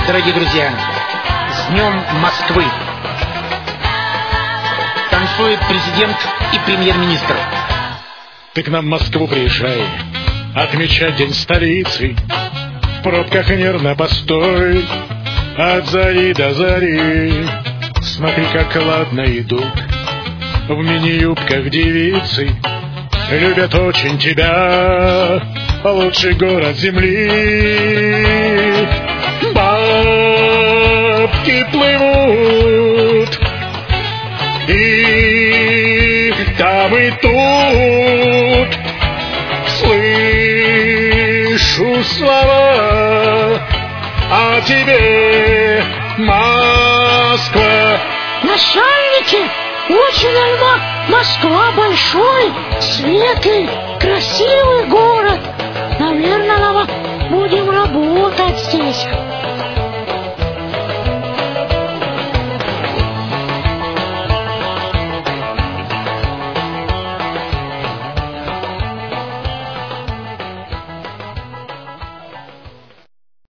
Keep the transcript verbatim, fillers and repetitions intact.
Дорогие друзья, с Днем Москвы! Танцует президент и премьер-министр. Ты к нам в Москву приезжай, отмечать день столицы. В пробках нервно постой, от зари до зари. Смотри, как ладно идут в мини-юбках девицы. Любят очень тебя, лучший город земли. Бабки плывут и там и тут. Слышу слова о тебе, Москва. Начальники, очень альма, Москва большой, светлый, красивый город. Наверное, нам будем работать.